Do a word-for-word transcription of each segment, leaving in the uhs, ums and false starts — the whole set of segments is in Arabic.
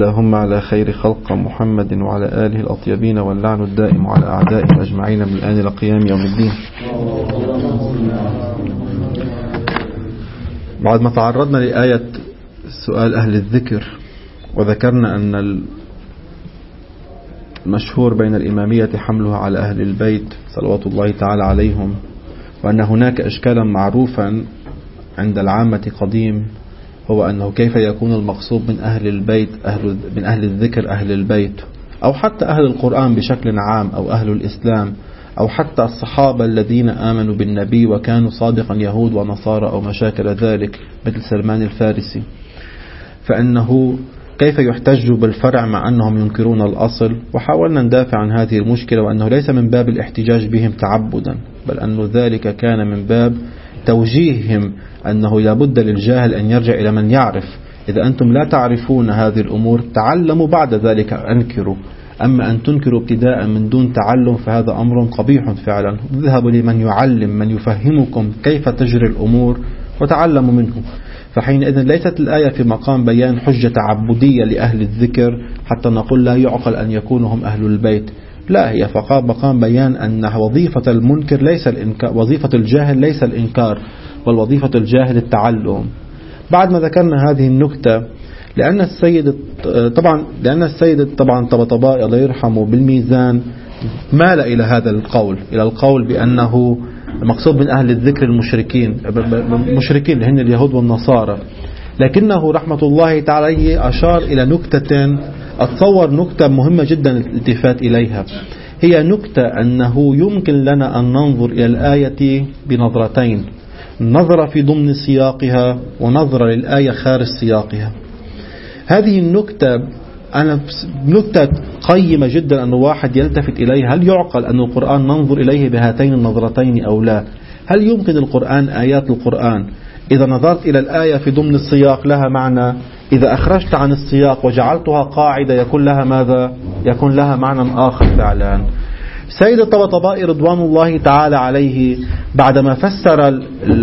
اللهم على خير خلق محمد وعلى آله الأطيبين، واللعن الدائم على أعدائهم أجمعين من الآن إلى قيام يوم الدين. بعد ما تعرضنا لآية سؤال أهل الذكر، وذكرنا أن المشهور بين الإمامية حملها على أهل البيت صلوات الله تعالى عليهم، وأن هناك إشكالا معروفا عند العامة قديم، هو أنه كيف يكون المقصود من أهل البيت أهل من أهل الذكر أهل البيت، أو حتى أهل القرآن بشكل عام، أو أهل الإسلام، أو حتى الصحابة الذين آمنوا بالنبي وكانوا سابقا يهود ونصارى أو مشاكل ذلك مثل سلمان الفارسي. فإنه كيف يحتج بالفرع مع أنهم ينكرون الأصل؟ وحاولنا ندافع عن هذه المشكلة، وأنه ليس من باب الاحتجاج بهم تعبدا، بل أن ذلك كان من باب توجيههم أنه لابد للجاهل أن يرجع إلى من يعرف. إذا أنتم لا تعرفون هذه الأمور تعلموا، بعد ذلك أنكروا. أما أن تنكروا ابتداء من دون تعلم فهذا أمر قبيح فعلا. اذهبوا لمن يعلم، من يفهمكم كيف تجري الأمور، وتعلموا منه. فحينئذ ليست الآية في مقام بيان حجة تعبدية لأهل الذكر حتى نقول لا يعقل أن يكونوا هم أهل البيت، لا، هي فقط مقام بيان أن وظيفة المنكر ليس الإنكار، وظيفة الجاهل ليس الإنكار، بل وظيفة الجاهل التعلم. بعد ما ذكرنا هذه النكتة، لأن السيد طبعا لأن السيد طبعا طبطبائي الله يرحمه بالميزان مال إلى هذا القول، إلى القول بأنه مقصود من أهل الذكر المشركين، المشركين اللي هن اليهود والنصارى. لكنه رحمة الله تعالى أشار إلى نكتة، أتصور نكتة مهمة جدا الالتفات إليها، هي نكتة أنه يمكن لنا أن ننظر إلى الآية بنظرتين، نظرة في ضمن سياقها ونظرة للآية خارج سياقها. هذه النكتة أنا نكتة قيمة جدا أن واحد يلتفت إليها. هل يعقل أن القرآن ننظر إليه بهاتين النظرتين أو لا؟ هل يمكن القرآن، آيات القرآن إذا نظرت إلى الآية في ضمن السياق لها معنى، إذا أخرجت عن السياق وجعلتها قاعدة يكون لها ماذا؟ يكون لها معنى آخر فعلا. سيد الطبطبائي رضوان الله تعالى عليه بعدما فسر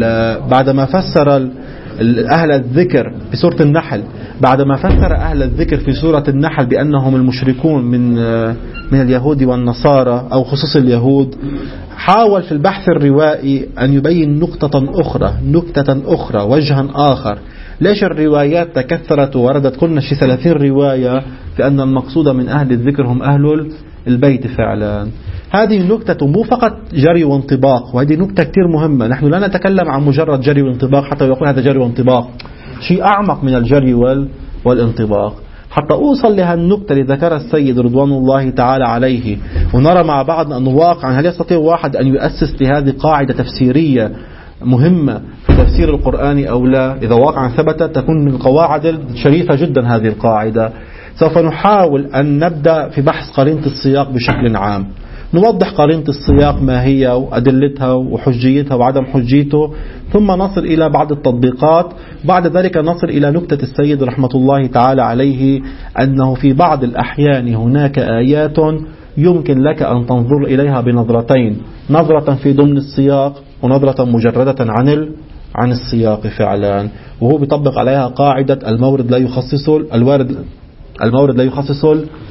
بعدما فسر أهل الذكر في سورة النحل، بعدما فسر أهل الذكر في سورة النحل بأنهم المشركون من من اليهود والنصارى أو خصوص اليهود، حاول في البحث الروائي أن يبين نقطة أخرى نكتة أخرى وجها آخر. ليش الروايات تكثرت ووردت كلنا شي ثلاثين رواية في أن المقصود من أهل الذكر هم أهل البيت فعلا؟ هذه النكتة مو فقط جري وانطباق، وهذه نكتة كتير مهمة. نحن لا نتكلم عن مجرد جري وانطباق حتى يقول هذا جري وانطباق، شيء أعمق من الجري والانطباق. حتى أوصل لها النكتة اللي ذكرها السيد رضوان الله تعالى عليه، ونرى مع بعض أنه واقعا هل يستطيع واحد أن يؤسس لهذه قاعدة تفسيرية مهمة في تفسير القرآن أو لا؟ إذا واقعا ثبتت تكون من القواعد شريفة جدا هذه القاعدة. سوف نحاول أن نبدأ في بحث قرينة السياق بشكل عام، نوضح قرينة السياق ما هي وأدلتها وحجيتها وعدم حجيته، ثم نصل إلى بعض التطبيقات. بعد ذلك نصل إلى نكتة السيد رحمة الله تعالى عليه، أنه في بعض الأحيان هناك آيات يمكن لك أن تنظر إليها بنظرتين، نظرة في ضمن السياق ونظرة مجردة عن عن السياق فعلا. وهو بيطبق عليها قاعدة المورد لا يخصص الوارد المورد لا يخصص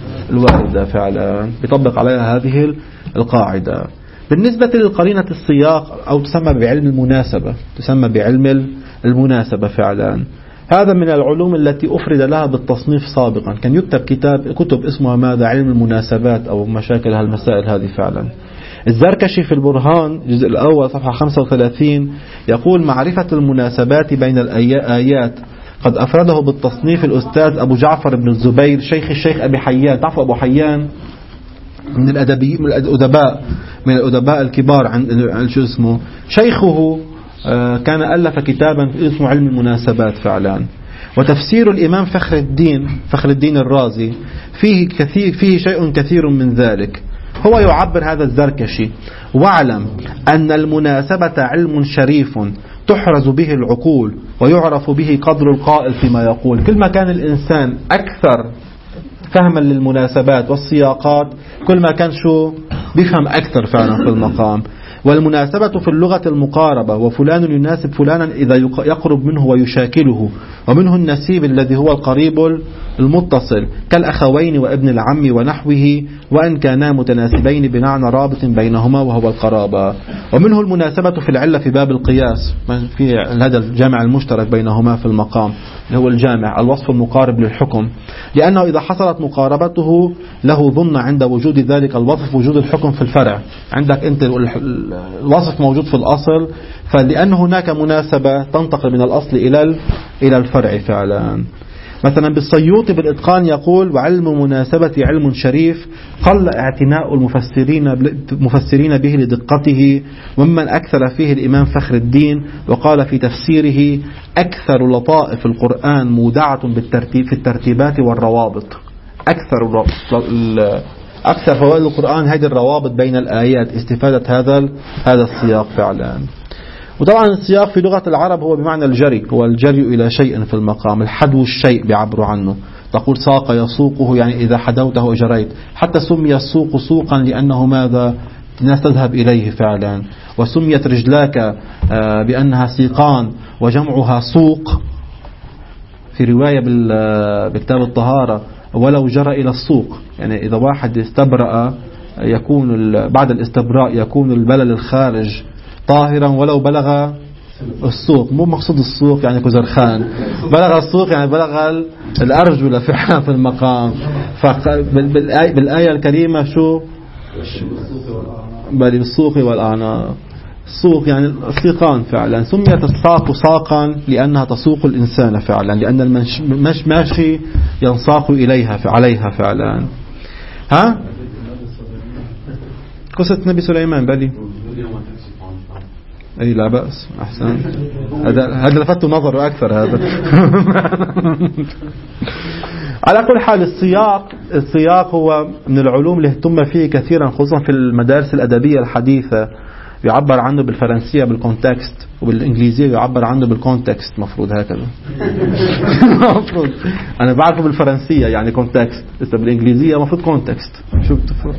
الوارد فعلا، بيطبق عليها هذه القاعدة. بالنسبة للقرينة السياق أو تسمى بعلم المناسبة، تسمى بعلم المناسبة فعلا، هذا من العلوم التي أفرد لها بالتصنيف سابقا. كان يكتب كتاب كتب اسمها ماذا؟ علم المناسبات أو مشاكل هالمسائل هذه فعلا. الزركشي في البرهان الجزء الأول صفحة خمسة وثلاثين يقول: معرفة المناسبات بين الآيات قد أفرده بالتصنيف الأستاذ أبو جعفر بن الزبير شيخ الشيخ أبي حيان. تعرفوا أبو حيان من الأدبي من الأدباء من الأدباء الكبار عن شو اسمه شيخه، كان ألف كتابا اسمه علم المناسبات فعلا. وتفسير الإمام فخر الدين فخر الدين الرازي فيه كثير فيه شيء كثير من ذلك. هو يعبر هذا الزركشي: واعلم أن المناسبة علم شريف تحرز به العقول ويعرف به قدر القائل فيما يقول. كل ما كان الإنسان أكثر فهما للمناسبات والسياقات كل ما كان شو بيفهم أكثر فعلا في المقام. والمناسبة في اللغة المقاربة، وفلان يناسب فلانا إذا يقرب منه ويشاكله، ومنه النسيب الذي هو القريب المتصل كالأخوين وابن العم ونحوه، وأن كانا متناسبين بمعنى رابط بينهما وهو القرابة. ومنه المناسبة في العلة في باب القياس، في هذا الجامع المشترك بينهما في المقام اللي هو الجامع الوصف المقارب للحكم، لأنه إذا حصلت مقاربته له ظن عند وجود ذلك الوصف وجود الحكم في الفرع. عندك أنت الوصف موجود في الأصل، فلأن هناك مناسبة تنتقل من الأصل إلى إلى الفرع فعلا. مثلا بالسيوطي بالإتقان يقول: وعلم المناسبة علم شريف قل اعتناء المفسرين مفسرين به لدقته، ومن أكثر فيه الإمام فخر الدين، وقال في تفسيره: أكثر لطائف القرآن مودعة بالترتيب في الترتيبات والروابط. أكثر أكثر فوائد القرآن هذه الروابط بين الآيات، استفادة هذا هذا السياق فعلا. وطبعا السياق في لغة العرب هو بمعنى الجري، هو الجري إلى شيء في المقام، الحدو الشيء بيعبروا عنه. تقول ساق يسوقه، يعني إذا حدوته جريت. حتى سمي السوق سوقا لأنه ماذا؟ الناس تذهب إليه فعلا. وسميت رجلاك بأنها سيقان وجمعها سوق، في رواية بكتاب الطهارة: ولو جرى إلى السوق، يعني إذا واحد استبرأ يكون بعد الاستبراء يكون البلل الخارج طاهرا ولو بلغ السوق. مو مقصود السوق يعني كزرخان، بلغ السوق يعني بلغ الأرجل فعلا في المقام. بالآية الكريمة شو بل بالسوق والأعناق. السوق يعني السيقان فعلا. سميت الساق ساقا لأنها تسوق الإنسان فعلا، لأن المشي ينساق إليها عليها فعلا. ها قصة نبي سليمان بلي أي لا بأس أحسن. هذا هذا لفت نظره أكثر هذا. على كل حال السياق السياق هو من العلوم اللي اهتم فيه كثيرا، خصوصا في المدارس الأدبية الحديثة. يعبر عنه بالفرنسية بالكونتكست، وبالإنجليزية يعبر عنه بالكونتكست. مفروض هكذا. مفروض أنا بعرفه بالفرنسية يعني كونتكست، بس بالإنجليزية مفروض كونتكست. شو بتفرق؟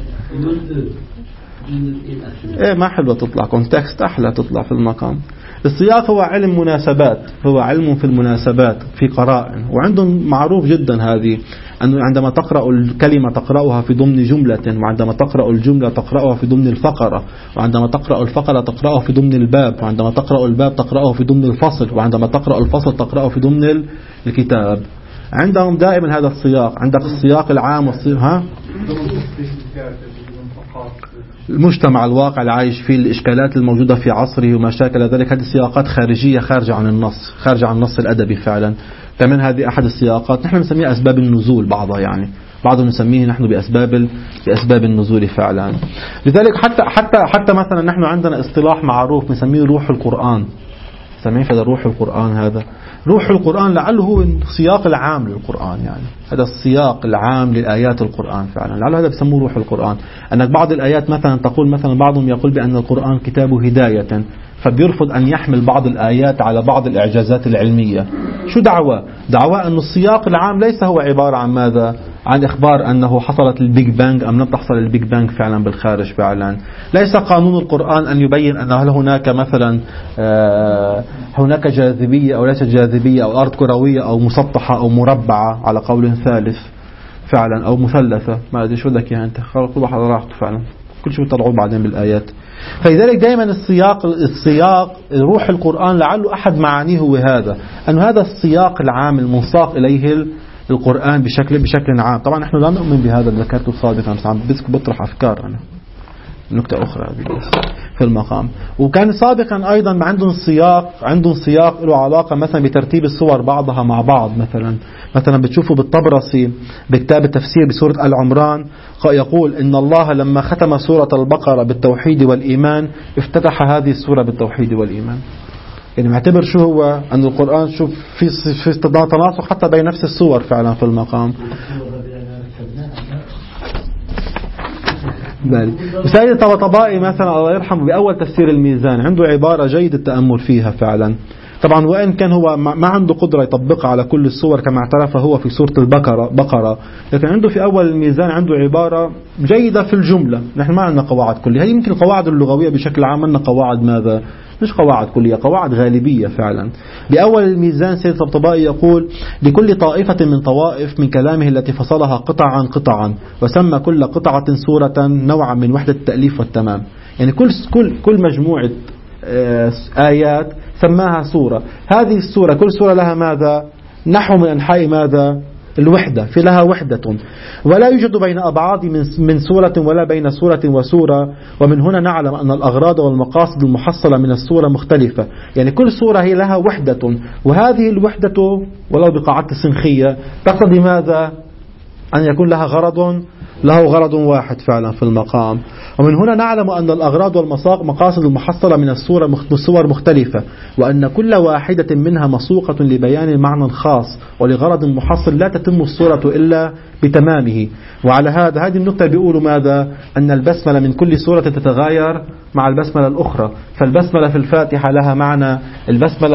ايه ما حلوة تطلع كونتكست، أحلى تطلع في المقام. السياق هو علم مناسبات، هو علم في المناسبات في قرائن، وعندهم معروف جدا هذه أنه عندما تقرأ الكلمة تقرأها في ضمن جملة، وعندما تقرأ الجملة تقرأها في ضمن الفقرة، وعندما تقرأ الفقرة تقرأها في ضمن الباب، وعندما تقرأ الباب تقرأه في ضمن الفصل، وعندما تقرأ الفصل تقرأه في ضمن الكتاب. عندهم دائما هذا السياق. عندك السياق العام والسياق ها المجتمع الواقع اللي عايش فيه، الإشكالات الموجودة في عصره وما شاكل ذلك. هذه سياقات خارجية خارجة عن النص، خارجة عن النص الأدبي فعلا. كمان هذه أحد السياقات نحن نسميها أسباب النزول، بعضها يعني بعضهم نسميه نحن بأسباب بأسباب النزول فعلا. لذلك حتى حتى حتى مثلا نحن عندنا اصطلاح معروف نسميه روح القرآن. سمعين هذا روح القرآن؟ هذا روح القرآن لعله هو السياق العام للقرآن، يعني هذا السياق العام لآيات القرآن فعلا، لعله هذا بسموه روح القرآن. أنك بعض الآيات مثلا تقول مثلا بعضهم يقول بأن القرآن كتاب هداية، فبيرفض أن يحمل بعض الآيات على بعض الإعجازات العلمية. شو دعوة؟ دعوة أن السياق العام ليس هو عبارة عن ماذا؟ عن إخبار أنه حصلت البيج بانج أم لم تحصل البيج بانج فعلا بالخارج فعلا. ليس قانون القرآن أن يبين أن هل هناك مثلا هناك جاذبية أو ليست جاذبية، أو أرض كروية أو مسطحة أو مربعة على قول ثالث فعلا، أو مثلثة. ما أدري شو بدك يعني أنت، خلق كل واحد راحته فعلا، كل شيء بيطلعوه بعدين بالآيات. فلذلك دائما السياق السياق روح القرآن لعله أحد معانيه هو هذا، أن هذا السياق العام المنساق إليه القرآن بشكل بشكل عام. طبعا نحن لا نؤمن بهذا اللي ذكرته سابقا، بس عم بطرح أفكار أنا نكتة أخرى في المقام. وكان سابقا أيضا عندهم السياق عندهم سياق له علاقة مثلا بترتيب السور بعضها مع بعض. مثلا مثلا بتشوفوا بالطبرسي بكتاب التفسير بسورة آل عمران يقول إن الله لما ختم سورة البقرة بالتوحيد والإيمان افتتح هذه السورة بالتوحيد والإيمان. يعني معتبر شو هو أن القرآن شوف في في تناسق حتى بين نفس السور فعلا في المقام. سيد طبطبائي مثلا الله يرحمه بأول تفسير الميزان عنده عبارة جيد التأمل فيها فعلا. طبعا وإن كان هو ما عنده قدرة يطبقها على كل الصور كما اعترف هو في سورة البقرة بقرة، لكن عنده في أول الميزان عنده عبارة جيدة في الجملة. نحن ما عندنا قواعد كلية، هي يمكن القواعد اللغوية بشكل عام عندنا قواعد ماذا؟ مش قواعد كلية، قواعد غالبية فعلا. بأول الميزان سيد الطبطبائي يقول: لكل طائفة من طوائف من كلامه التي فصلها قطعا قطعا وسمى كل قطعة سورة نوعا من وحدة التأليف والتمام. يعني كل كل كل مجموعة آيات سماها سورة. هذه السورة كل سورة لها ماذا؟ نحو من أنحاء ماذا؟ الوحدة، في لها وحدة، ولا يوجد بين أبعاد من من سورة ولا بين سورة وسورة. ومن هنا نعلم أن الأغراض والمقاصد المحصلة من السورة مختلفة. يعني كل سورة هي لها وحدة، وهذه الوحدة ولو بقاعدة سنخية تقتضي ماذا؟ أن يكون لها غرض له غرض واحد فعلا في المقام. ومن هنا نعلم أن الأغراض والمقاصد المحصلة من السورة الصور مختلفة، وأن كل واحدة منها مسوقة لبيان معنى خاص ولغرض محصل لا تتم السورة إلا بتمامه. وعلى هذا هذه النقطة بيقولوا ماذا؟ أن البسملة من كل سورة تتغير مع البسملة الأخرى. فالبسملة في الفاتحة لها معنى، البسملة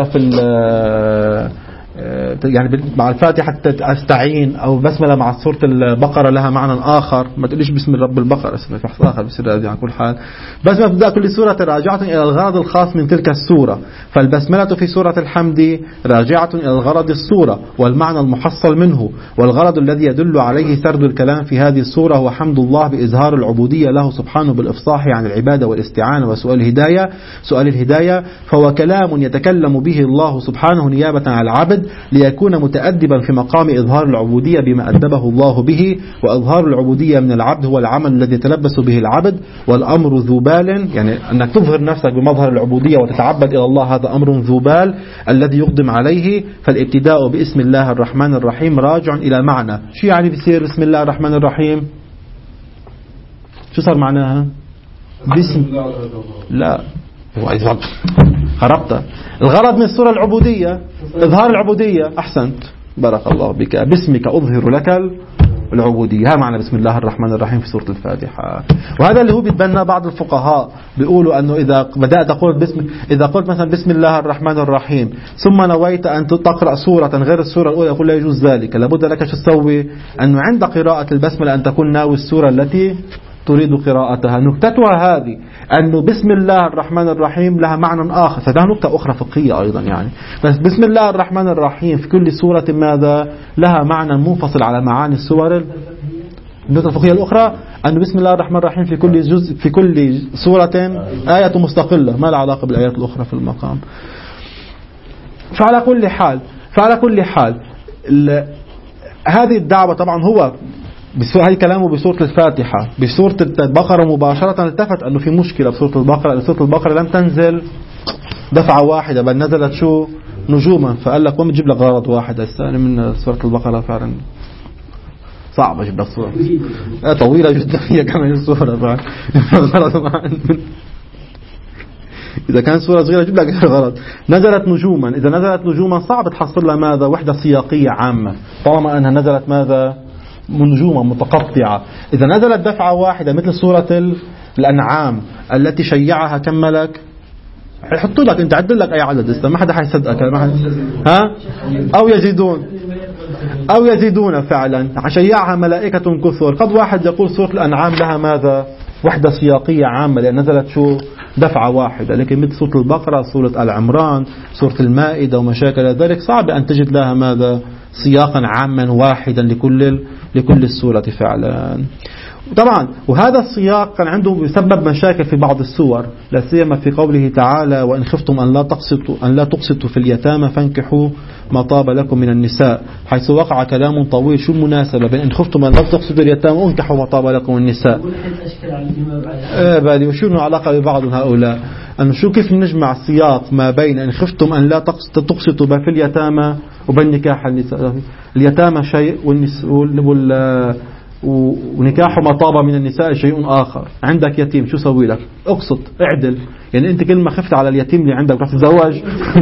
في يعني مع الفاتحة أستعين أو بسملة مع سورة البقرة لها معنى آخر. ما تقوليش بسم رب البقرة، اسمه في آخر بسر هذه على كل حال. بسملة تبدأ كل سورة راجعة إلى الغرض الخاص من تلك السورة. فالبسملة في سورة الحمد راجعة إلى الغرض السورة والمعنى المحصل منه، والغرض الذي يدل عليه سرد الكلام في هذه السورة هو حمد الله بإظهار العبودية له سبحانه بالإفصاح عن العبادة والاستعانة وسؤال الهداية سؤال الهداية فهو كلام يتكلم به الله سبحانه نيابة عن العبد ليكون متأدبا في مقام إظهار العبودية بما أدبه الله به. وإظهار العبودية من العبد هو العمل الذي يتلبس به العبد، والأمر ذو بال، يعني أنك تظهر نفسك بمظهر العبودية وتتعبد إلى الله، هذا أمر ذو بال الذي يقدم عليه. فالابتداء باسم الله الرحمن الرحيم راجع إلى معنى. شو يعني بيصير بسم الله الرحمن الرحيم؟ شو صار معناها؟ باسم لا هو خربت. الغرض من السورة العبودية، إظهار العبودية. أحسنت، بارك الله بك. باسمك أظهر لك العبودية، هذا معنى بسم الله الرحمن الرحيم في سورة الفاتحة. وهذا اللي هو بيتبنى بعض الفقهاء، بيقولوا أنه إذا بدأت تقول بسم إذا قلت مثلا بسم الله الرحمن الرحيم ثم نويت أن تقرأ سورة غير السورة الأولى، يقول لا يجوز ذلك. لابد لك شو تسوي؟ أنه عند قراءة البسملة أن تكون ناوي السورة التي تريد قراءتها. نكتتها هذه أنه بسم الله الرحمن الرحيم لها معنى آخر، فده نكتة أخرى فقهية أيضا يعني. بس بسم الله الرحمن الرحيم في كل سورة ماذا؟ لها معنى منفصل على معاني السور. النكتة الفقهية الأخرى أن بسم الله الرحمن الرحيم في كل جزء في كل سورة آية مستقلة ما لها علاقة بالآيات الأخرى في المقام. فعلى كل حال فعلى كل حال هذه الدعوة طبعا هو هاي كلامه بسورة الفاتحة. بسورة البقرة مباشرة التفت أنه في مشكلة بسورة البقرة. سورة البقرة لم تنزل دفعة واحدة بل نزلت شو نجوما، فقال لك وما تجيب لك غرض واحد الثاني من سورة البقرة. فعلا صعبة أجيب لك صورة طويلة جدا هي كمان السورة فعلا. إذا كان سورة صغيرة جيب لك غرض. نزلت نجوما، إذا نزلت نجوما صعب تحصل لها ماذا؟ وحدة سياقية عامة طالما أنها نزلت ماذا؟ نجوما متقطعة. إذا نزلت دفعة واحدة مثل سورة الأنعام التي شيعها كم ملك؟ يحطوا لك أنت عدل لك أي عدد لسه ما حدا حيصدقك. ها أو يزيدون أو يزيدون فعلا. شيعها ملائكة كثر. قد واحد يقول سورة الأنعام لها ماذا؟ وحدة سياقية عامة لأن نزلت شو دفعة واحدة. لكن مثل سورة البقرة، سورة آل عمران، سورة المائدة وما شابه ذلك صعب أن تجد لها ماذا؟ سياقا عاما واحدا لكل لكل السورة فعلا. طبعا وهذا السياق كان عنده يسبب مشاكل في بعض السور، لا سيما في قوله تعالى وإن خفتم أن لا تقسطوا أن لا تقسطوا في اليتامى فانكحوا ما طاب لكم من النساء، حيث وقع كلام طويل. شو المناسبة بين إن خفتم أن لا تقسطوا اليتامى وانكحوا ما طاب لكم من النساء؟ ايه بالي وشو العلاقة ببعض هؤلاء؟ أنه شو كيف نجمع السياق ما بين إن خفتم أن لا تقسطوا في اليتامى وبين نكاح النساء؟ اليتامى شيء وال ونكاح ما طاب من النساء شيء آخر. عندك يتيم شو سوي لك؟ اقسط اعدل. يعني انت كل ما خفت على اليتيم اللي عندك رح تتزوج.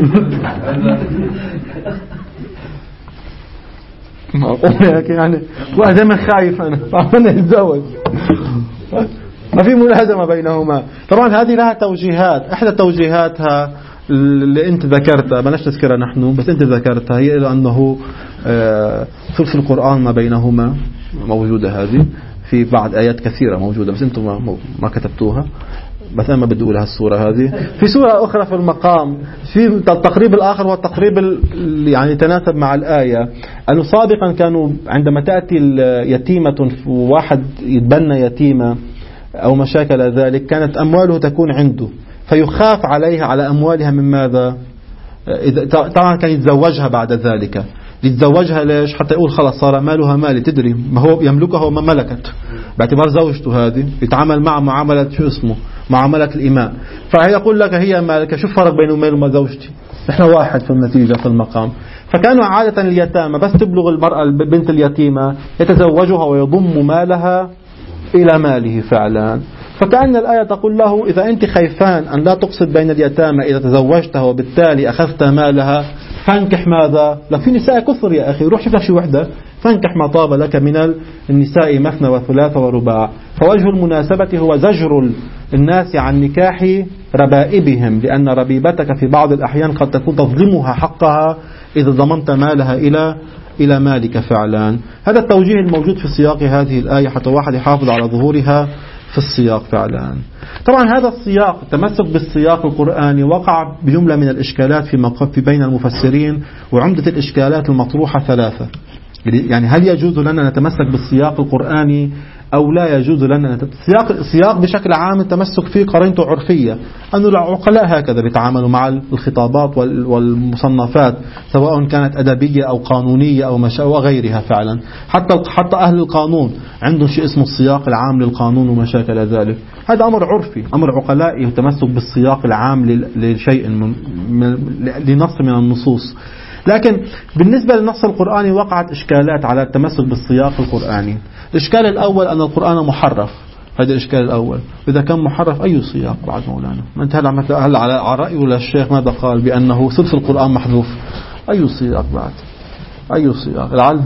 يعني وزي ما خايف انا انا اتزوج. ما في ملازمة بينهما. طبعا هذه لها توجيهات. احدى توجيهاتها اللي أنت ذكرتها بلاش تذكرها نحن، بس أنت ذكرتها، هي إلى أنه ثلث القرآن ما بينهما موجودة، هذه في بعض آيات كثيرة موجودة بس أنتم ما, ما كتبتوها، بس أنا ما بدي أقول هالسورة هذه. في سورة أخرى في المقام في التقريب الآخر هو التقريب اللي يعني يتناسب مع الآية، أنه سابقا كانوا عندما تأتي يتيمة وواحد يتبنى يتيمة أو مشاكل ذلك كانت أمواله تكون عنده فيخاف عليها على أموالها من ماذا؟ طبعا كان يتزوجها بعد ذلك، يتزوجها ليش؟ حتى يقول خلاص صار مالها مالي، تدري ما هو يملكه وما ملكت، باعتبار زوجته هذه يتعامل مع معاملة شو اسمه معاملة الإماء، فهي يقول لك هي مالك، شو فرق بينه وبين زوجتي؟ نحن واحد في النتيجة في المقام. فكانوا عادة اليتامى بس تبلغ المرأة بنت اليتيمة يتزوجها ويضم مالها إلى ماله فعلا. فكأن الآية تقول له إذا أنت خايفان أن لا تقصد بين اليتامى إذا تزوجتها وبالتالي أخذت مالها فانكح ماذا؟ لا في نساء كثر يا أخي، روح شوف لك شي وحدة فانكح ما طاب لك من النساء مثنى وثلاث ورباع. فوجه المناسبة هو زجر الناس عن نكاح ربائبهم، لأن ربيبتك في بعض الأحيان قد تكون تظلمها حقها إذا ضمنت مالها إلى إلى مالك فعلا. هذا التوجيه الموجود في سياق هذه الآية حتى واحد يحافظ على ظهورها في السياق فعلا. طبعا هذا السياق التمسك بالسياق القرآني وقع بجملة من الإشكالات في في بين المفسرين، وعمدة الإشكالات المطروحة ثلاثة. يعني هل يجوز لنا نتمسك بالسياق القرآني أو لا يجوز لنا السياق السياق بشكل عام التمسك فيه قرينته عرفية، أن العقلاء هكذا بيتعاملوا مع الخطابات والمصنفات سواء كانت أدبية أو قانونية أو مشا وغيرها فعلا. حتى حتى أهل القانون عندهم شيء اسمه السياق العام للقانون ومشاكل ذلك، هذا أمر عرفي أمر عقلائي التمسك بالسياق العام لشيء من لنص من النصوص. لكن بالنسبة للنص القرآني وقعت إشكالات على التمسك بالسياق القرآني. الإشكال الأول أن القرآن محرف، هذا الإشكال الأول. إذا كان محرف أي سياق بعد مولانا؟ ما أنت هل هل على رأي ولا الشيخ ماذا قال بأنه ثلث القرآن محذوف؟ أي سياق بعد؟ أي سياق؟ العلم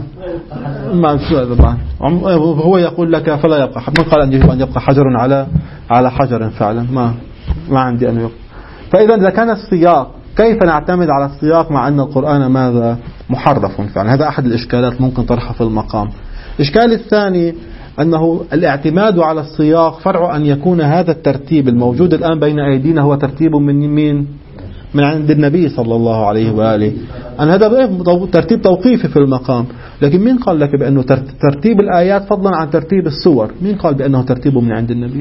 ما بعد هو يقول لك فلا يبقى، من قال أن يجب أن يبقى حجر على على حجر فعلا؟ ما ما عندي أن يبقى. فإذا إذا كان السياق كيف نعتمد على السياق مع أن القرآن ماذا؟ محرف فعلا. هذا أحد الإشكالات ممكن طرحها في المقام. الإشكال الثاني أنه الاعتماد على السياق فرع أن يكون هذا الترتيب الموجود الآن بين أيدينا هو ترتيب من مين؟ من عند النبي صلى الله عليه وآله. أن هذا ترتيب توقيفي في المقام، لكن مين قال لك بأنه ترتيب الآيات فضلا عن ترتيب السور؟ مين قال بأنه ترتيبه من عند النبي؟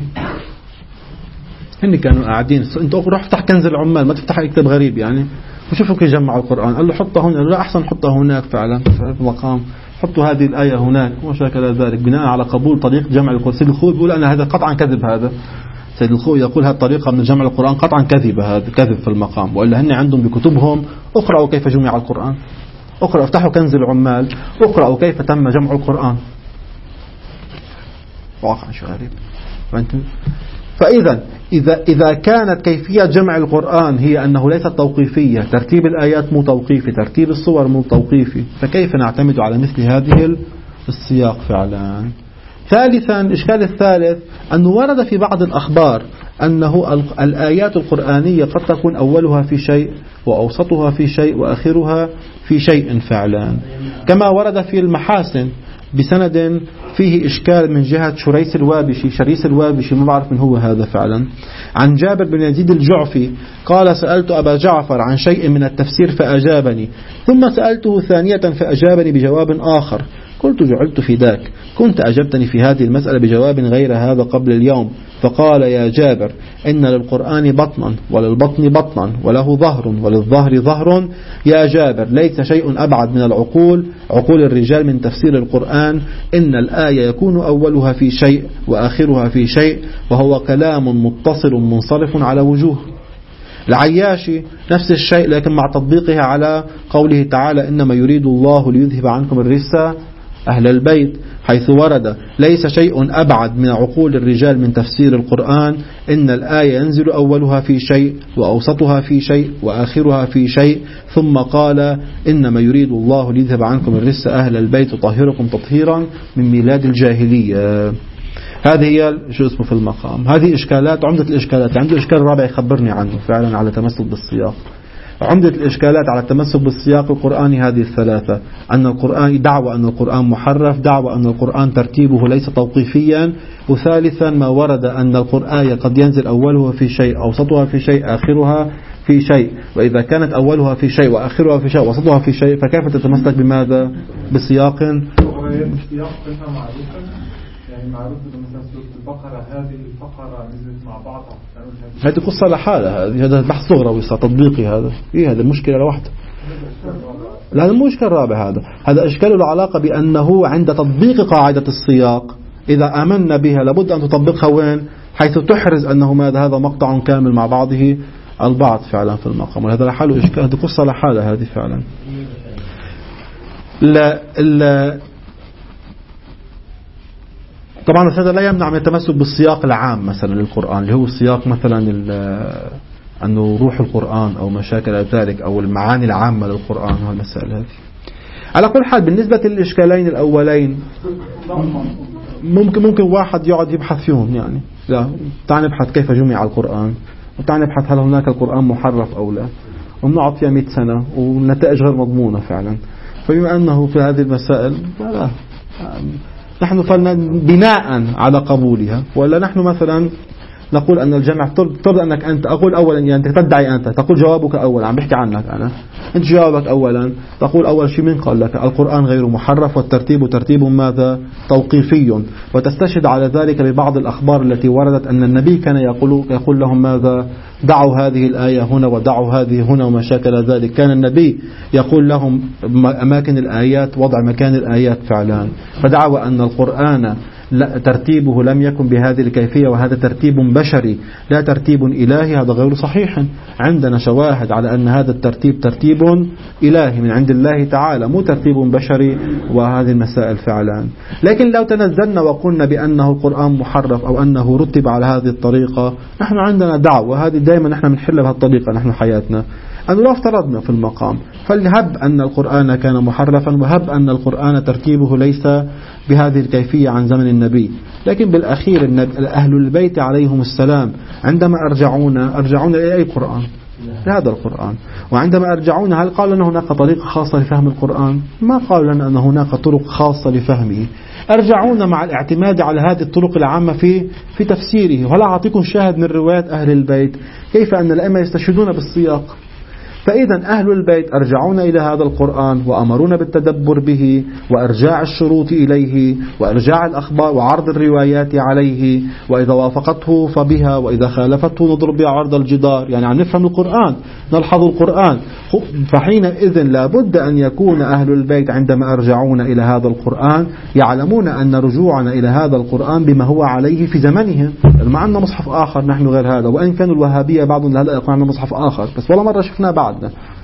هن كانوا قاعدين، انت روح افتح كنز العمال ما تفتح كتاب غريب يعني وشوفوا كيف جمعوا القرآن. قال له حطها هنا، لا أحسن حطها هناك فعلا في المقام، حطوا هذه الآية هناك وشاكل ذلك بناء على قبول طريق جمع القرآن. سيد الخوي بيقول أن هذا قطعا كذب، هذا سيد الخوي يقول هذه الطريقة من جمع القرآن قطعا كذب، هذا كذب في المقام. وإلا هن عندهم بكتبهم اقرأوا كيف جمع القرآن، اقرأوا افتحوا كنز العمال اقرأوا كيف تم جمع القرآن. واقع شو غريب. فإذا إذا إذا كانت كيفية جمع القرآن هي أنه ليست توقيفية، ترتيب الآيات مو توقيفي، ترتيب الصور مو توقيفي، فكيف نعتمد على مثل هذه السياق فعلا؟ ثالثا الإشكال الثالث أنه ورد في بعض الأخبار أنه الآيات القرآنية قد تكون أولها في شيء وأوسطها في شيء وآخرها في شيء فعلا، كما ورد في المحاسن بسند فيه إشكال من جهة شريس الوابشي شريس الوابشي ما بعرف من هو هذا فعلا، عن جابر بن يزيد الجعفي قال سألت أبا جعفر عن شيء من التفسير فأجابني، ثم سألته ثانية فأجابني بجواب آخر، قلت جعلت في ذاك، كنت أجبتني في هذه المسألة بجواب غير هذا قبل اليوم. فقال يا جابر إن للقرآن بطنا وللبطن بطنا وله ظهر وللظهر ظهر، يا جابر ليس شيء أبعد من العقول عقول الرجال من تفسير القرآن، إن الآية يكون أولها في شيء وآخرها في شيء، وهو كلام متصل منصرف على وجوه. العياشي نفس الشيء لكن مع تطبيقها على قوله تعالى إنما يريد الله ليذهب عنكم الرجس أهل البيت، حيث ورد ليس شيء أبعد من عقول الرجال من تفسير القرآن، إن الآية ينزل أولها في شيء وأوسطها في شيء وآخرها في شيء، ثم قال إنما يريد الله ليذهب عنكم الرجس أهل البيت طهركم تطهيرا من ميلاد الجاهلية. هذه هي شو اسمه في المقام. هذه إشكالات عمدة الإشكالات. عنده إشكال رابع يخبرني عنه فعلا على تمسك بالسياق. عمدة الإشكالات على التمسك بالسياق القرآني هذه الثلاثة: أن القرآن دعوة أن القرآن محرف، دعوة أن القرآن ترتيبه ليس توقيفيا، وثالثا ما ورد أن القرآن قد ينزل أولها في شيء، أوسطها في شيء، آخرها في شيء، وإذا كانت أولها في شيء وآخرها في شيء ووسطها في شيء فكيف تتمسك بماذا؟ بسياق يعني معروف مثلا سورة البقرة هذه الفقرة نزلت مع بعضها. هذه قصة لحالها، هذه هذا بحث صغروي تطبيقي. هذا إيه هذا مشكلة لوحده. لا هذا مو إشكال رابع. هذا هذا إشكال له علاقة بأنه عند تطبيق قاعدة السياق إذا آمنا بها لابد أن تطبقها وين؟ حيث تحرز أنه ماذا هذا مقطع كامل مع بعضه البعض فعلا في المقام. وهذا لحاله إشكال. هذه قصة لحالها هذه فعلا. لا لا طبعا هذا لا يمنع من التمسك بالسياق العام مثلا للقرآن اللي هو السياق مثلا أنه روح القرآن أو مشاكل ذلك أو المعاني العامة للقرآن والمسائل هذه. على كل حال بالنسبة للإشكالين الأولين ممكن ممكن واحد يقعد يبحث فيهم يعني. لا تعال نبحث كيف جمع القرآن، وتعال نبحث هل هناك القرآن محرف أو لا، ونقعد فيها مئة سنة والنتائج غير مضمونة فعلا. فبما أنه في هذه المسائل لا نحن فلنا بناء على قبولها، ولا نحن مثلا نقول أن الجمع ترضى أنك أنت أقول أولا يعني أنت تدعي أنت تقول جوابك أولا، عم بحكي عنك أنا، أنت جوابك أولا تقول أول شيء من قال لك القرآن غير محرف والترتيب ترتيب ماذا توقيفي، وتستشهد على ذلك ببعض الأخبار التي وردت أن النبي كان يقول يقول لهم ماذا دعوا هذه الآية هنا ودعوا هذه هنا وما شاكل ذلك. كان النبي يقول لهم أماكن الآيات وضع مكان الآيات فعلا. فدعوا أن القرآن لا ترتيبه لم يكن بهذه الكيفية وهذا ترتيب بشري لا ترتيب إلهي، هذا غير صحيح. عندنا شواهد على أن هذا الترتيب ترتيب إلهي من عند الله تعالى مو ترتيب بشري وهذه المسائل فعلا. لكن لو تنزلنا وقلنا بأنه القرآن محرف أو أنه رتب على هذه الطريقة، نحن عندنا دعوة هذه دائما نحن بنحلها بهالطريقة نحن حياتنا، أنه لو افترضنا في المقام فلهب أن القرآن كان محرفا وهب أن القرآن ترتيبه ليس بهذه الكيفية عن زمن النبي، لكن بالأخير أهل البيت عليهم السلام عندما أرجعون أرجعون إلى أي قرآن؟ لهذا القرآن. وعندما أرجعون هل قالوا أن هناك طريقة خاصة لفهم القرآن؟ ما قالوا لنا أن هناك طرق خاصة لفهمه. أرجعون مع الاعتماد على هذه الطرق العامة في في تفسيره. ولا أعطيكم شاهد من روايات أهل البيت كيف أن الأئمة يستشهدون بالسياق. فإذا أهل البيت أرجعون إلى هذا القرآن وأمرون بالتدبر به وإرجاع الشروط إليه وإرجاع الأخبار وعرض الروايات عليه، وإذا وافقته فبها وإذا خالفته نضرب بها عرض الجدار. يعني عم نفهم القرآن نلحظ القرآن. فحينئذ لابد أن يكون أهل البيت عندما أرجعون إلى هذا القرآن يعلمون أن رجوعنا إلى هذا القرآن بما هو عليه في زمنهم. ما عندنا مصحف آخر نحن غير هذا، وإن كانوا الوهابية بعضهم هلا يقول عندنا مصحف آخر، بس ولا مرة شفنا بعد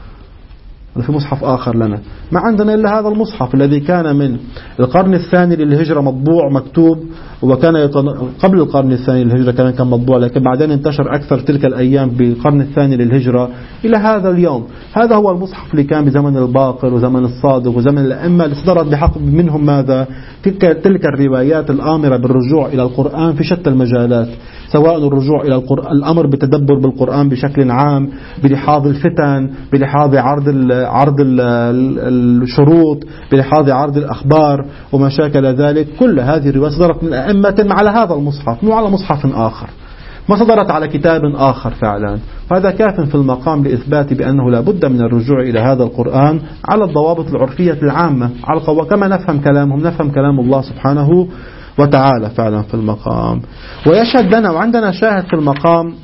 في مصحف آخر لنا. ما عندنا إلا هذا المصحف الذي كان من القرن الثاني للهجرة مطبوع مكتوب، وكان يطن... قبل القرن الثاني للهجرة كان كان مطبوع، لكن بعدين انتشر أكثر تلك الأيام بالقرن الثاني للهجرة إلى هذا اليوم. هذا هو المصحف اللي كان بزمن الباقر وزمن الصادق وزمن الأئمة اللي صدرت بحق منهم ماذا تلك تلك الروايات الآمرة بالرجوع إلى القرآن في شتى المجالات، سواء الرجوع إلى القرآن الأمر بالتدبر بالقرآن بشكل عام بلحاظ الفتن بلحاظ عرض ال عرض ال الشروط بلحاظ عرض الأخبار وما شاكل ذلك. كل هذه الروايات صدرت من أئمة على هذا المصحف مو على مصحف آخر، ما صدرت على كتاب آخر فعلا. هذا كاف في المقام لإثبات بأنه لا بد من الرجوع إلى هذا القرآن على الضوابط العرفية العامة على القوة كما نفهم كلامهم نفهم كلام الله سبحانه وتعالى فعلا في المقام. ويشهد لنا وعندنا شاهد في المقام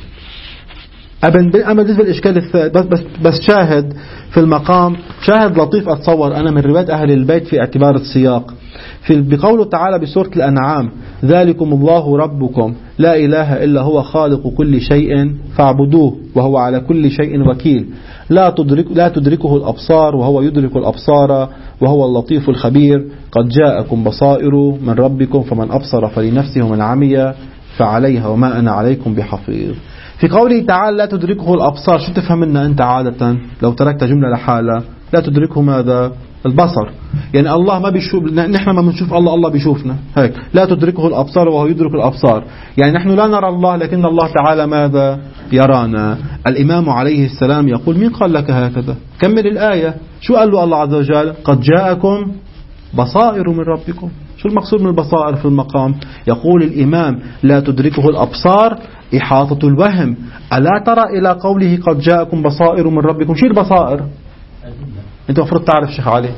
أما بالنسبة للإشكال الثالث بس, بس, بس شاهد في المقام شاهد لطيف أتصور أنا من رواية أهل البيت في اعتبار السياق في بقوله تعالى بسورة الأنعام ذلكم الله ربكم لا إله إلا هو خالق كل شيء فاعبدوه وهو على كل شيء وكيل لا تدرك لا تدركه الأبصار وهو يدرك الأبصار وهو اللطيف الخبير قد جاءكم بصائر من ربكم فمن أبصر فلنفسه ومن عمي فعليها وما أنا عليكم بحفيظ. في قوله تعالى لا تدركه الأبصار شو تفهم منها أنت عادة لو تركت جملة لحالة؟ لا تدركه ماذا؟ البصر. يعني الله ما بيشوف، نحن ما بنشوف الله، الله بيشوفنا هيك. لا تدركه الأبصار وهو يدرك الأبصار. يعني نحن لا نرى الله لكن الله تعالى ماذا يرانا. الإمام عليه السلام يقول مين قال لك هكذا؟ كمل الآية. شو قال له الله عز وجل؟ قد جاءكم بصائر من ربكم. شو المقصود من البصائر في المقام؟ يقول الإمام لا تدركه الأبصار إحاطة الوهم. ألا ترى إلى قوله قد جاءكم بصائر من ربكم؟ شو البصائر؟ أنت المفروض تعرف شيخ علي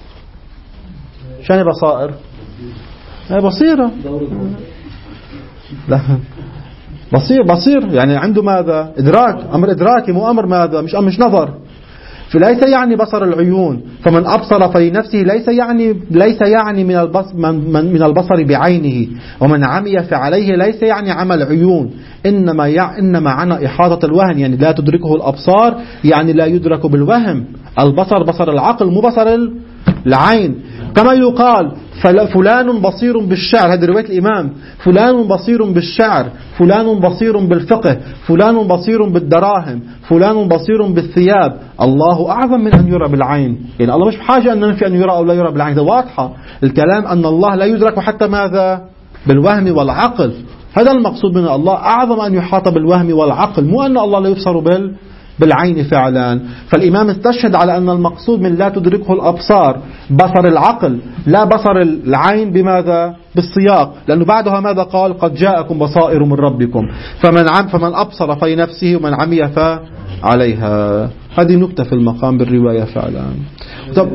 شان بصائر؟ هي بصيرة. لا بصير بصير يعني عنده ماذا؟ إدراك، أمر إدراكي مو أمر ماذا؟ مش مش نظر. فليس يعني بصر العيون. فمن أبصر فلنفسه ليس يعني ليس يعني من البصر من, من البصر بعينه. ومن عمي فعليه ليس يعني عمل عيون. إنما يع إنما عنا إحاطة الوهم. يعني لا تدركه الأبصار يعني لا يدرك بالوهم. البصر بصر العقل مو بصر العين. كما يقال فلان بصير بالشعر، هذه رواية الإمام، فلان بصير بالشعر، فلان بصير بالفقه، فلان بصير بالدراهم، فلان بصير بالثياب. الله أعظم من أن يرى بالعين. يعني الله مش بحاجة أن ننفي أن يرى أو لا يرى بالعين، ده واضحة الكلام أن الله لا يدرك حتى ماذا؟ بالوهم والعقل. هذا المقصود من الله أعظم أن يحاط بالوهم والعقل، مو أن الله لا يبصر بال بالعين فعلا. فالإمام استشهد على أن المقصود من لا تدركه الأبصار بصر العقل لا بصر العين. بماذا؟ بالسياق. لأنه بعدها ماذا قال؟ قد جاءكم بصائر من ربكم. فمن عم فمن أبصر فلنفسه ومن عمي فعليها. هذه نكتة في المقام بالرواية فعلا. طب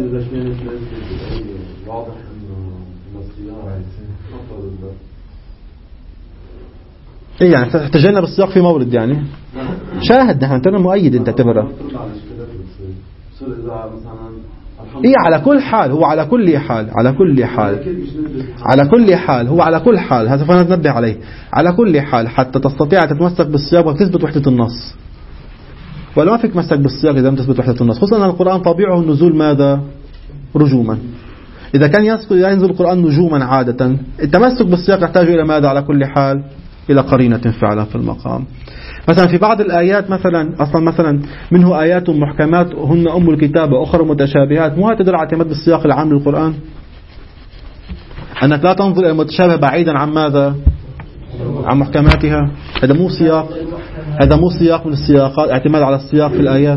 إيه يعني تجنب السياق في مورد يعني شاهد نحن ترى مؤيد انت تعتبره إيه على كل حال. هو على كل حال على كل حال على كل حال هو على كل حال هذا فننبه عليه. على كل حال حتى تستطيع تتمسك بالسياق وتثبت وحدة النص، ولا ما فيك تمسك بالسياق إذا لم تثبت وحدة النص. خصوصا أن القرآن طبيعه النزول ماذا؟ رجوما. إذا كان ينزل القرآن نجوما عادة التمسك بالسياق يحتاج إلى ماذا؟ على كل حال إلى قرينة فعلا في المقام. مثلا في بعض الآيات مثلا أصلا مثلا منه آيات محكمات هن أم الكتاب وأخرى متشابهات. مو تدل على اعتماد بالسياق العام للقرآن، أنك لا تنظر إلى المتشابه بعيدا عن ماذا؟ عن محكماتها. هذا مو سياق، هذا مو سياق من السياقات، اعتماد على السياق في الآيات.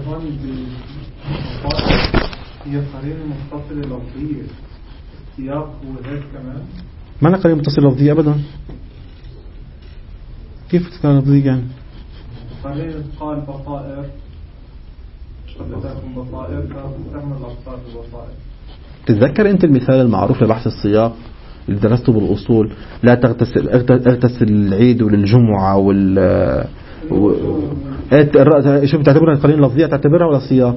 هي قرينة متصلة لفظية، السياق هو هيك كمان. ما أنا قرينة متصلة لفظية أبدا. كيف تكون لفظية يعني؟ قرينة قال بصائر قد تكون بصائر فتستعمل الأبصار بالبصائر. تتذكر أنت المثال المعروف لبحث السياق اللي درسته بالأصول؟ لا تغتسل اغتسل العيد والجمعة وال و... شوف تعتبرها قرينة لفظية تعتبرها ولا سياق؟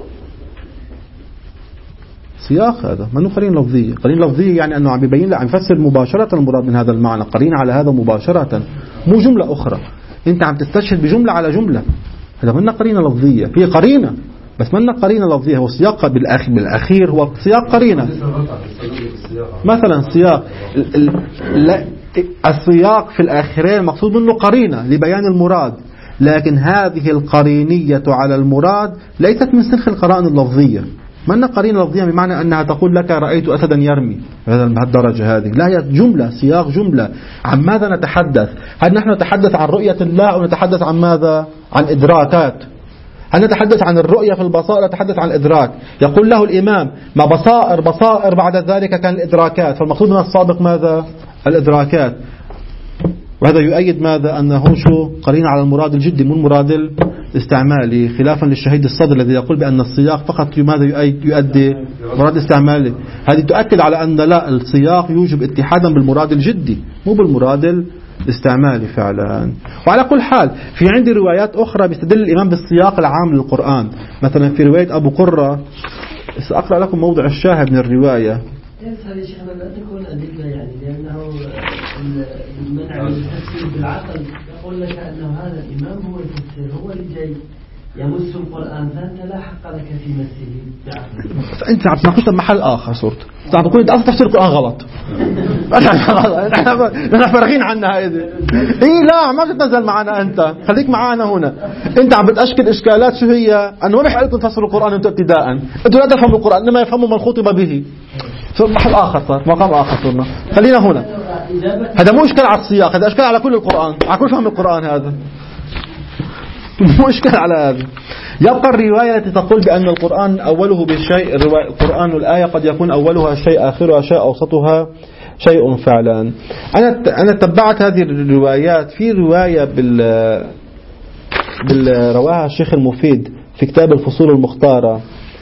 سياق. هذا ما انه قرينة لفظية. قرينة لفظية يعني انه عم يبين لك، عم يفسر مباشرة المراد من هذا المعنى. قرينة على هذا مباشرة مو جملة أخرى. أنت عم تستشهد بجملة على جملة. هذا منا قرينة لفظية. هي قرينة بس منا قرينة لفظية. هو سياق بالأخير, بالأخير هو سياق قرينة. مثلا سياق السياق في الآخرين مقصود منه قرينة لبيان المراد، لكن هذه القرينية على المراد ليست من سلخ القرائن اللفظية. ما قرينة لفظية بمعنى أنها تقول لك رأيت أسدا يرمي بهالدرجة هذه. لا، هي جملة سياق جملة. عن ماذا نتحدث؟ هل نحن نتحدث عن رؤية الله أو نتحدث عن ماذا؟ عن إدراكات. هل نتحدث عن الرؤية في البصائر نتحدث عن الإدراك؟ يقول له الإمام ما بصائر بصائر بعد ذلك كان الإدراكات. فالمقصود من السابق ماذا؟ الإدراكات. وهذا يؤيد ماذا؟ أنه شو قرينة على المراد الجدي مو المراد الاستعمالي، خلافا للشهيد الصدر الذي يقول بأن السياق فقط ماذا يؤدي مراد استعمالي. هذه تؤكد على أن لا، السياق يوجب اتحادا بالمراد الجدي مو بالمراد الاستعمالي فعلا. وعلى كل حال في عندي روايات أخرى بيستدل الإمام بالسياق العام للقرآن. مثلا في رواية أبو قرة، سأقرأ لكم موضع الشاهد من الرواية. هذه شيخنا لا تكون أدلة يعني، لأنه المنع والتفسير بالعقل يقول لك أنه هذا الإمام هو يفسر، هو اللي جاي يمس القرآن، فأنت لا حق لك في مسه بعقل. أنت عم تناقشها بمحل آخر صرت. أنت عم تقول أنت أصلا تفسير القرآن غلط. نحن فارغين عنها هذه. إيه لا ما تتنزل معنا أنت، خليك معنا هنا. أنت عم بتأشكل إشكالات شو هي؟ أنه ما بيحق لكم تفسروا القرآن أنتم ابتداء، أنتم لا تفهموا القرآن إنما يفهموا من خطب به. في محل آخر صار مقام آخر صرنا. خلينا هنا. هذا مو إشكال على السياق، هذا إشكال على كل القرآن، على كل فهم القرآن. هذا مو إشكال على هذا. يبقى الرواية التي تقول بأن القرآن أوله بشيء، القرآن الآية قد يكون أولها شيء آخرها شيء أوسطها شيء فعلا. أنا أنا تبعت هذه الروايات. في رواية بال بالرواها الشيخ المفيد في كتاب الفصول المختارة.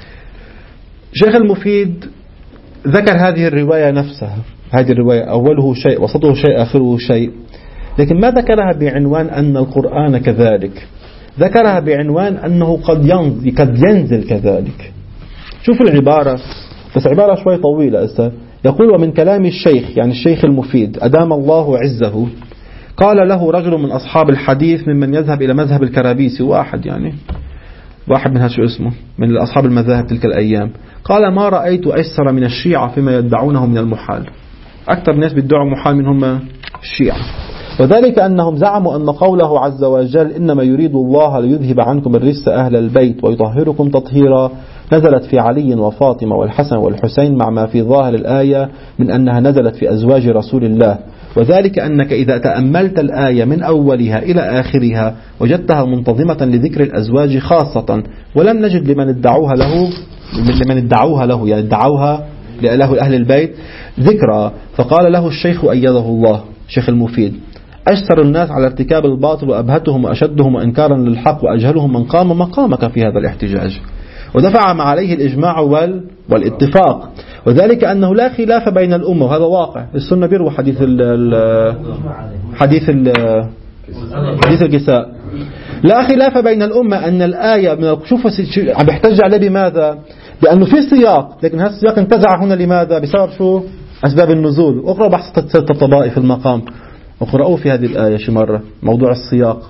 الشيخ المفيد ذكر هذه الرواية نفسها، هذه الرواية أوله شيء وسطه شيء آخره شيء، لكن ما ذكرها بعنوان أن القرآن كذلك، ذكرها بعنوان أنه قد ينزل, قد ينزل كذلك. شوفوا العبارة، بس عبارة شوي طويلة أسا. يقول: ومن كلام الشيخ، يعني الشيخ المفيد أدام الله عزه، قال له رجل من أصحاب الحديث ممن يذهب إلى مذهب الكرابيسي، واحد يعني واحد من هذا شو اسمه من أصحاب المذاهب تلك الأيام، قال: ما رأيت أيسر من الشيعة فيما يدعونه من المحال. أكثر ناس بيدعوا محال من هم الشيعة، وذلك أنهم زعموا أن قوله عز وجل إنما يريد الله ليذهب عنكم الرجس أهل البيت ويطهركم تطهيرا نزلت في علي وفاطمة والحسن والحسين، مع ما في ظاهر الآية من أنها نزلت في أزواج رسول الله، وذلك أنك إذا تأملت الآية من أولها إلى آخرها وجدتها منتظمة لذكر الأزواج خاصة، ولم نجد لمن ادعوها له لمن ادعوها له يعني ادعوها لأله أهل البيت ذكرى. فقال له الشيخ أيده الله، شيخ المفيد: أشتر الناس على ارتكاب الباطل وأبهتهم وأشدهم إنكارا للحق وأجهلهم من قام مقامك في هذا الاحتجاج، ودفع ما عليه الإجماع وال... والاتفاق، وذلك أنه لا خلاف بين الأمة، وهذا واقع. السنة بيروى حديث ال... حديث ال... حديث الكساء، لا خلاف بين الأمة أن الآية من شوف عم بيحتج عليه بماذا؟ لأنه في سياق، لكن هذا السياق انتزع هنا لماذا؟ بسبب شو؟ أسباب النزول. اقرأ بحث ست الطبائف في المقام، اقرأوه في هذه الآية شي مرة، موضوع السياق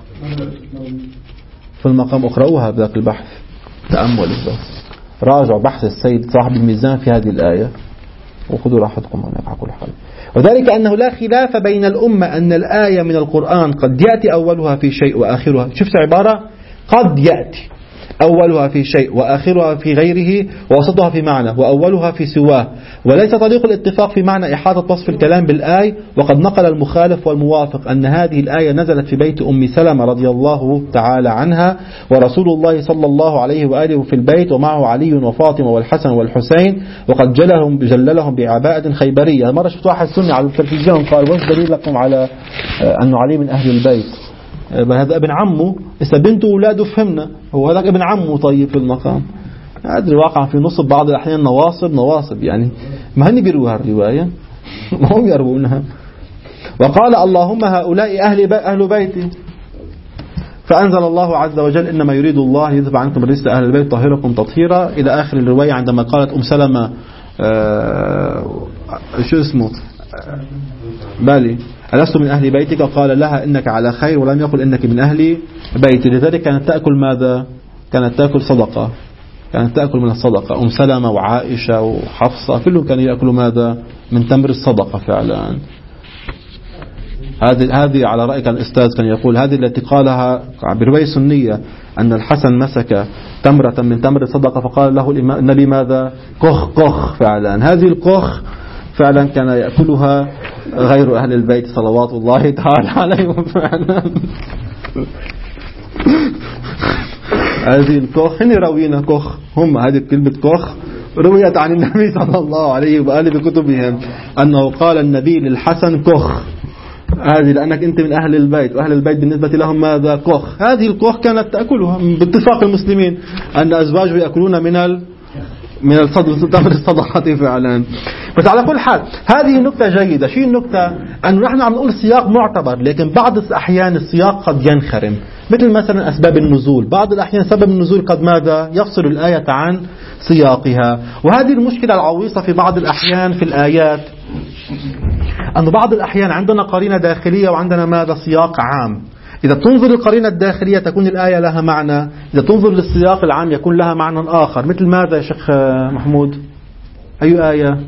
في المقام، اقرأوها بذاك البحث، تأمل بس، راجعوا بحث السيد صاحب الميزان في هذه الآية وخذوا راحتكم هنا على كل حال. وذلك أنه لا خلاف بين الأمة أن الآية من القرآن قد يأتي أولها في شيء وآخرها، شفت عبارة قد يأتي أولها في شيء وآخرها في غيره ووسطها في معنى وأولها في سواه، وليس طريق الاتفاق في معنى إحاطة وصف الكلام بالآية. وقد نقل المخالف والموافق أن هذه الآية نزلت في بيت أم سلمة رضي الله تعالى عنها، ورسول الله صلى الله عليه وآله في البيت ومعه علي وفاطمة والحسن والحسين، وقد جلهم جللهم بعباءة خيبرية. مرة شفت واحد سني على التلفزيون قال: وش دليلكم على أنه علي من أهل البيت؟ هذا ابن عمه، إذا بنته وولاده فهمنا، هو هذاك ابن عمه. طيب في المقام هذا الواقع في نصب بعض الأحيان نواصب نواصب يعني ما هني بيروها الرواية ما هم يروونها. وقال: اللهم هؤلاء أهل, بي أهل بيتي، فأنزل الله عز وجل إنما يريد الله يذهب عنكم الرجس أهل البيت طهركم تطهيرا إلى آخر الرواية. عندما قالت أم سلمة آه شو اسمه بالي ألست من أهل بيتك، قال لها إنك على خير، ولم يقل إنك من أهل بيتي. لذلك كانت تأكل ماذا؟ كانت تأكل صدقة، كانت تأكل من الصدقة. أم سلمة وعائشة وحفصة كلهم كانوا يأكلوا ماذا؟ من تمر الصدقة فعلا. هذه هذه على رأي كان الأستاذ كان يقول هذه التي قالها برواية سنية أن الحسن مسك تمرة من تمر الصدقة فقال له النبي ماذا؟ كخ كخ. فعلا هذه الكخ فعلا كان يأكلها غير أهل البيت صلوات الله تعالى عليهم فعلا. هذه الكخ هن راوينا كخ، هم هذه كلمة كخ رويت عن النبي صلى الله عليه وآله بكتبهم أنه قال النبي للحسن كخ، هذه لأنك أنت من أهل البيت، وأهل البيت بالنسبة لهم ماذا؟ كخ. هذه الكخ كانت تأكلها باتفاق المسلمين أن أزواجه يأكلون من ال من الصدقة الصدقة فعلا. بس على كل حال هذه نكتة جيدة. شيء النكتة أنه نحن عم نقول سياق معتبر، لكن بعض الأحيان السياق قد ينخرم، مثل مثلا أسباب النزول. بعض الأحيان سبب النزول قد ماذا؟ يفصل الآية عن سياقها. وهذه المشكلة العويصة في بعض الأحيان في الآيات، أن بعض الأحيان عندنا قرينة داخلية وعندنا ماذا؟ سياق عام. إذا تنظر للقرينة الداخلية تكون الآية لها معنى، إذا تنظر للسياق العام يكون لها معنى آخر. مثل ماذا يا شيخ محمود؟ أي آية؟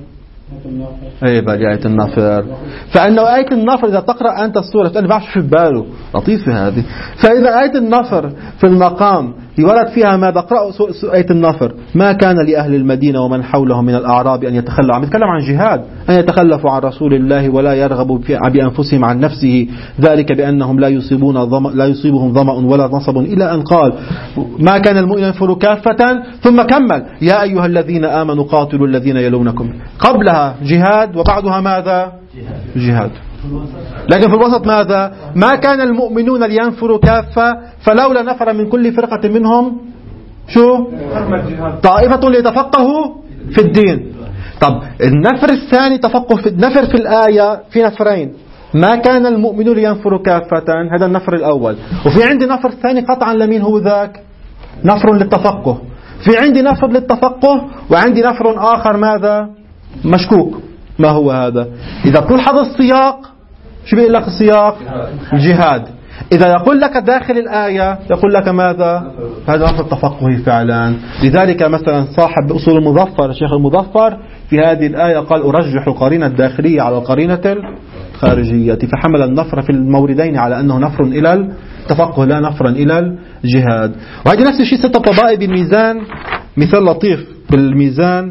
اي بعد آية النفر. فإنه آية النفر إذا تقرأ أنت السورة أنا بعرف في باله لطيفة هذه. فإذا آية النفر في المقام يورد فيها ما بقرأ آية النفر ما كان لأهل المدينة ومن حولهم من الأعراب أن يتخلوا عم يتكلم عن جهاد أن يتخلفوا عن رسول الله ولا يرغبوا بأنفسهم عن نفسه ذلك بأنهم لا يصيبون ظما لا يصيبهم ظمأ ولا نصب إلى أن قال ما كان المؤمن ينفر كافة ثم كمل يا أيها الذين آمنوا قاتلوا الذين يلونكم. قبلها جهاد وبعدها ماذا؟ جهاد. لكن في الوسط ماذا؟ ما كان المؤمنون لينفروا كافة فلولا نفر من كل فرقة منهم شو؟ طائفة ليتفقهوا في الدين. طب النفر الثاني تفقه في النفر في الآية في نفرين ما كان المؤمنون لينفروا كافة هذا النفر الأول وفي عندي نفر ثاني قطعا لمين هو ذاك؟ نفر للتفقه. في عندي نفر للتفقه وعندي نفر آخر ماذا؟ مشكوك. ما هو هذا؟ إذا تلحظ السياق شو بيقول لك السياق؟ الجهاد. إذا يقول لك داخل الآية يقول لك ماذا؟ هذا نفر التفقه فعلا. لذلك مثلا صاحب أصول المظفر الشيخ المظفر في هذه الآية قال أرجح القرينة الداخلية على القرينة الخارجية فحمل النفر في الموردين على أنه نفر إلى التفقه لا نفرا إلى الجهاد. وهذه نفس الشيء ستة طبائع بالميزان. مثال لطيف بالميزان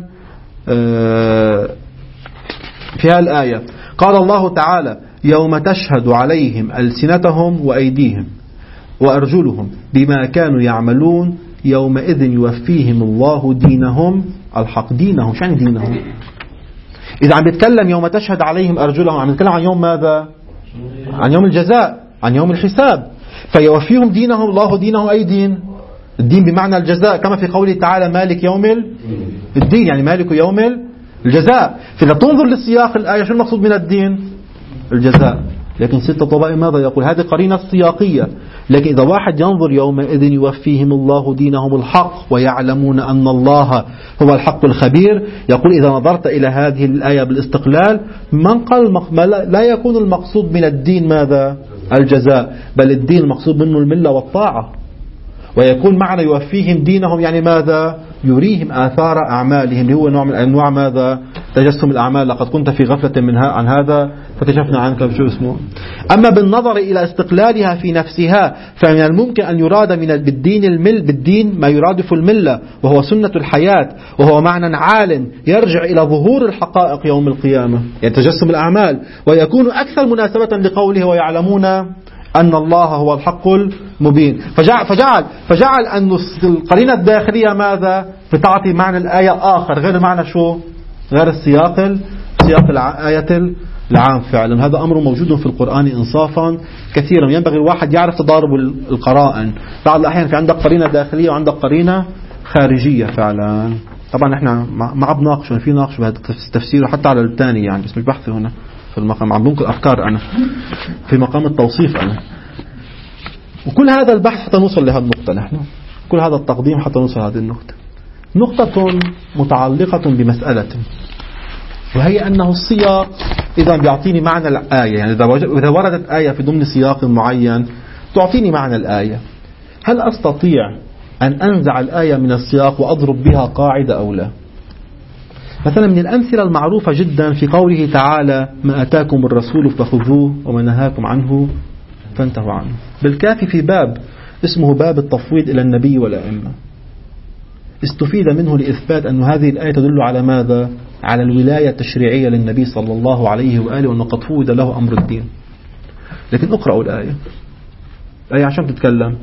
في هذه الآية قال الله تعالى يوم تشهد عليهم ألسنتهم وأيديهم وأرجلهم بما كانوا يعملون يومئذ يوفيهم الله دينهم الحق. دينهم شو عن دينهم؟ إذا عم بيتكلم يوم تشهد عليهم أرجلهم عم بيتكلم عن يوم ماذا؟ عن يوم الجزاء عن يوم الحساب. فيوفيهم دينهم الله دينهم أي دين؟ الدين بمعنى الجزاء كما في قوله تعالى مالك يوم الدين يعني مالك يوم الجزاء. فإذا تنظر للسياق الآية شو المقصود من الدين؟ الجزاء. لكن ستة طبائع ماذا يقول؟ هذه قرينة سياقية. لكن إذا واحد ينظر يومئذ يوفيهم الله دينهم الحق ويعلمون أن الله هو الحق الخبير يقول إذا نظرت إلى هذه الآية بالاستقلال من قال لا يكون المقصود من الدين ماذا؟ الجزاء بل الدين المقصود منه الملة والطاعة. ويكون معنى يوفيهم دينهم يعني ماذا؟ يريهم آثار أعمالهم اللي هو نوع من أنواع ماذا؟ تجسم الأعمال. لقد كنت في غفلة منها عن هذا فكشفنا عنك شو اسمه. أما بالنظر إلى استقلالها في نفسها فمن الممكن أن يراد من بالدين المل بالدين ما يرادف الملة وهو سنة الحياة وهو معنى عال يرجع إلى ظهور الحقائق يوم القيامة يعني تجسم الأعمال ويكون أكثر مناسبة لقوله ويعلمون أن الله هو الحق المبين. فجعل, فجعل, فجعل أن القرينة الداخلية ماذا؟ بتعطي معنى الآية آخر غير معنى شو؟ غير السياق سياق الآية العام فعلا. هذا أمر موجود في القرآن إنصافا كثيرا. ينبغي الواحد يعرف تضارب القرائن. بعض الأحيان في عندك قرينة داخلية وعندك قرينة خارجية فعلا. طبعا احنا ما عم ناقش في ناقش بهذا التفسير حتى على الثاني يعني بس مش بحثي هنا في المقام عم بنقل أفكار أنا في مقام التوصيف أنا. وكل هذا البحث حتى نوصل لهذه النقطة نحن كل هذا التقديم حتى نوصل لهذه النقطة. نقطة متعلقة بمسألة وهي أنه السياق إذا بيعطيني معنى الآية يعني إذا وردت آية في ضمن سياق معين تعطيني معنى الآية. هل أستطيع أن أنزع الآية من السياق وأضرب بها قاعدة أو لا؟ مثلا من الأمثلة المعروفة جدا في قوله تعالى ما أتاكم الرسول فخذوه وما نهاكم عنه فانتهوا عنه. بالكافي في باب اسمه باب التفويض إلى النبي والأئمة استفيد منه لإثبات أن هذه الآية تدل على ماذا؟ على الولاية التشريعية للنبي صلى الله عليه وآله وأنه قد فوض له أمر الدين. لكن اقرأوا الآية. الآية عشان تتكلم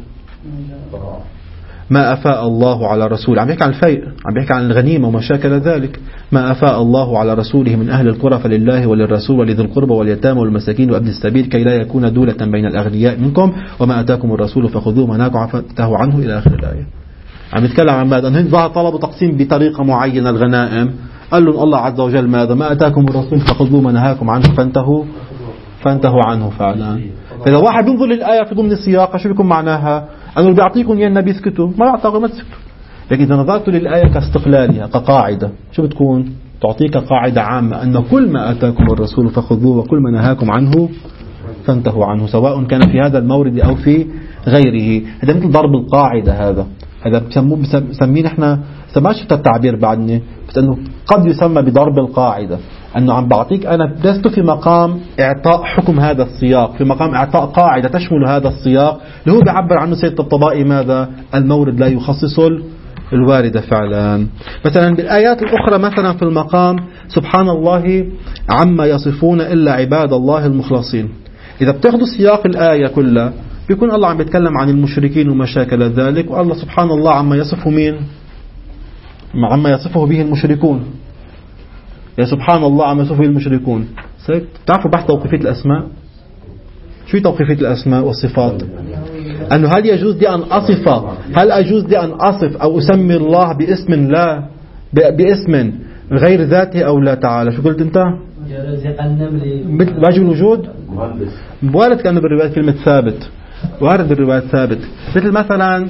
ما أفاء الله على رسول عم بيحكي عن الفيء عم بيحكي عن الغنيمة وما شاكل ذلك. ما أفاء الله على رسوله من أهل القرى فلله وللرسول ولذي القربى واليتامى والمساكين وابن السبيل كي لا يكون دولة بين الأغنياء منكم وما أتاكم الرسول فخذوه وما نهاكم فانتهوا عنه إلى آخر الآية. عم يتكلم عن ماذا؟ أنهم ظهر طلبوا تقسيم بطريقة معينة الغنائم قال لهم الله عز وجل ماذا؟ ما أتاكم الرسول فخذوه ما نهاكم عنه فانتهوا فانتهوا عنه فعلا. فإذا واحد ينظر للآية في ضمن السياق شو بيكون معناها؟ أنه بيعطيكم يا النبي اسكتوا ما يعطيكم ما تسكتوا. لكن إذا نظرت للآية كاستقلالها كقاعدة شو بتكون؟ تعطيك قاعدة عامة أن كل ما أتاكم الرسول فخذوه وكل ما نهاكم عنه فانتهوا عنه سواء كان في هذا المورد أو في غيره. هذا مثل ضرب القاعدة. هذا هذا بسميه نحن سماش التعبير بعدني بس أنه قد يسمى بضرب القاعدة أنه عم بعطيك أنا لست في مقام إعطاء حكم هذا السياق، في مقام إعطاء قاعدة تشمل هذا السياق اللي هو بيعبر عنه سيد الطبطبائي ماذا؟ المورد لا يخصص الواردة فعلا. مثلا بالآيات الأخرى مثلا في المقام سبحان الله عما يصفون إلا عباد الله المخلصين، إذا بتاخذوا سياق الآية كلها بيكون الله عم بيتكلم عن المشركين ومشاكل ذلك، والله سبحان الله عما يصفه مين؟ عما يصفه به المشركون. يا سبحان الله عما يصفه به المشركون. تعرفوا بحث توقيفية الأسماء؟ شو توقيفية الأسماء والصفات؟ أنه هل يجوز لي أن أصف هل يجوز لي أن أصف أو أسمي الله باسم لا باسم غير ذاته أو لا تعالى؟ شو قلت أنت؟ مثل واجب الوجود. وارد كأنه بالروايات كلمة ثابت، وارد بالروايات ثابت، مثل مثلا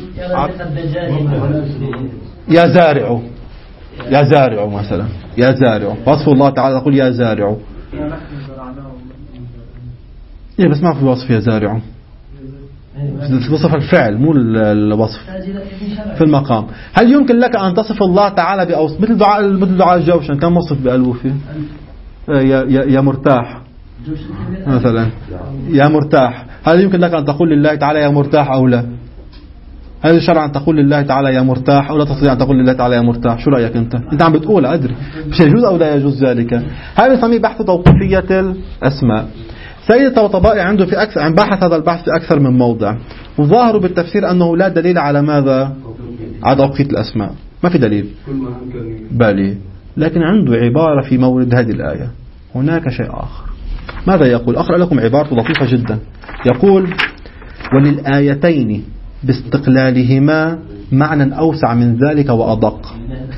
يا زارع، يا زارع مثلا، يا زارع وصف الله تعالى يقول يا زارع، إيه بس ما في وصف يا زارع، وصف الفعل مو الوصف في المقام. هل يمكن لك أن تصف الله تعالى بأوصف مثل دعاء مثل دعاء الجوشن؟ كم وصف بقلبه فيه؟ يا يا يا مرتاح مثلا، يا مرتاح. هل يمكن لك أن تقول لله تعالى يا مرتاح أو لا؟ هل الشرع أن تقول لله تعالى يا مرتاح أو لا تستطيع أن تقول لله تعالى يا مرتاح؟ شو رأيك أنت؟ أنت عم بتقول أدري مش يجوز أو لا يجوز ذلك. هذا نسميه بحث توقيفية الأسماء. سيد الطبطبائي عنده في أكثر عن بحث هذا البحث في أكثر من موضع، وظاهره بالتفسير أنه لا دليل على ماذا؟ على توقيفية الأسماء، ما في دليل بالي، لكن عنده عبارة في مورد هذه الآية. هناك شيء آخر. ماذا يقول؟ أقرأ لكم عبارة لطيفة جدا. يقول وللآيتين باستقلالهما معنى أوسع من ذلك وأدق.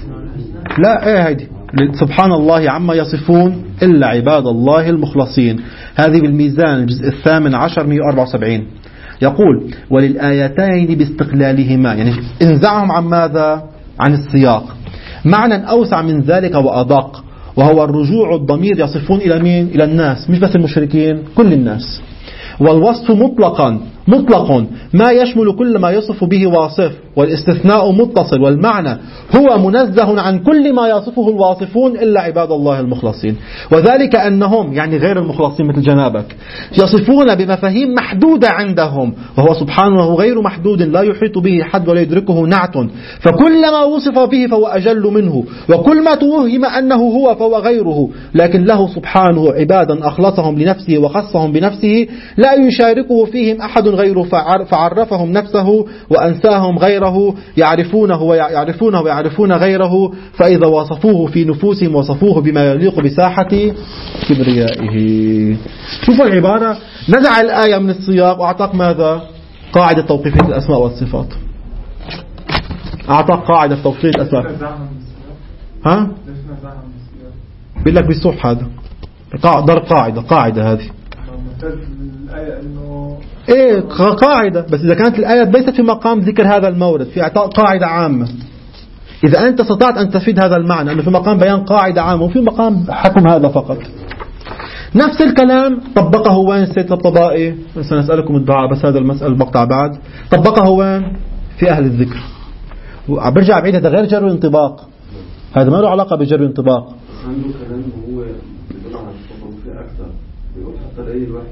لا ايه هيدي سبحان الله عما يصفون إلا عباد الله المخلصين، هذه بالميزان الجزء الثامن عشر مئة وأربعة وسبعين. يقول وللآيتين باستقلالهما، يعني انزعهم عن ماذا؟ عن السياق. معنى أوسع من ذلك وأدق، وهو الرجوع الضمير يصفون إلى مين؟ إلى الناس، مش بس المشركين، كل الناس. والوصف مطلقا مطلق ما يشمل كل ما يصف به واصف، والاستثناء متصل، والمعنى هو منزه عن كل ما يصفه الواصفون إلا عباد الله المخلصين. وذلك أنهم يعني غير المخلصين مثل جنابك يصفون بمفاهيم محدودة عندهم، وهو سبحانه غير محدود لا يحيط به حد ولا يدركه نعت، فكل ما وصف به فهو أجل منه، وكل ما توهم أنه هو فهو غيره، لكن له سبحانه عبادا أخلصهم لنفسه وخصهم بنفسه لا يشاركه فيهم أحد غيره، فعرفهم نفسه وأنساهم غيره، يعرفونه ويعرفونه ويعرفون غيره، فإذا وصفوه في نفوسهم وصفوه بما يليق بساحة كبريائه. شوفوا العبارة، نزع الآية من السياق وأعطاك ماذا؟ قاعدة توقيفية الأسماء والصفات. أعطاك قاعدة توقيفية الأسماء. ها؟ بيقول لك بيصح هذا در قاعدة قاعدة هذه ايه قاعدة، بس إذا كانت الآية ليست في مقام ذكر هذا المورد، في إعطاء قاعدة عامة، إذا أنت استطعت أن تفيد هذا المعنى أنه في مقام بيان قاعدة عامة وفي مقام حكم هذا فقط. نفس الكلام طبقه وين سيد الطبطبائي؟ سنسألكم الدعاء بس هذا المسألة المقطع بعد. طبقه وين؟ في أهل الذكر. برجع بعيد، هذا غير جر وانطباق، هذا ما له علاقة بجر وانطباق. عنده كلام هو بيدل على التصوف أكثر، بيقول حتى لأي الواحد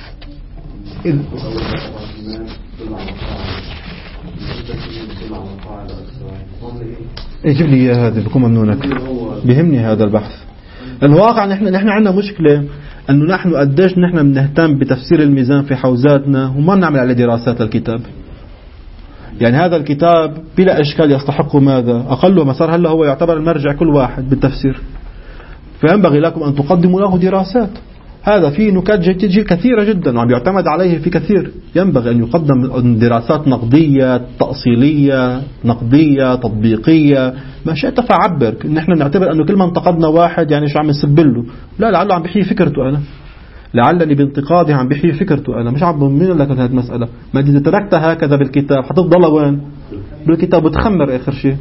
يجيب لي هذا بكون ممنونك، بيهمني هذا البحث. الواقع نحن نحن عندنا مشكلة أنه نحن قديش نحن بنهتم بتفسير الميزان في حوزاتنا وما بنعمل على دراسات الكتاب. يعني هذا الكتاب بلا إشكال يستحق ماذا؟ أقله مسار هلا هو يعتبر المرجع كل واحد بالتفسير، فينبغي لكم أن تقدموا له دراسات. هذا فيه نكات جديدة كثيرة جدا وعم يعتمد عليه في كثير، ينبغي أن يقدم دراسات نقدية تأصيلية نقدية تطبيقية ما شئت فعبر. نحن نعتبر أنه كل ما انتقدنا واحد يعني شو عم نسبله، لا لعله عم بحيي فكرته أنا، لعلني بانتقاده عم بحيي فكرته أنا، مش عم بمن لك هذه المسألة. ما إذا تركت هكذا بالكتاب حتفضل وين بالكتاب وتخمر آخر شيء.